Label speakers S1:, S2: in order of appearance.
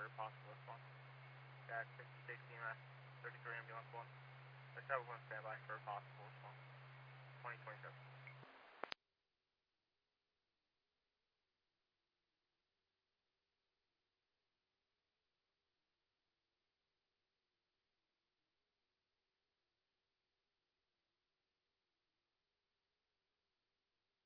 S1: for possible response. Got 66 EMS, 33 ambulance 1. Let's have one standby for possible response. 2027.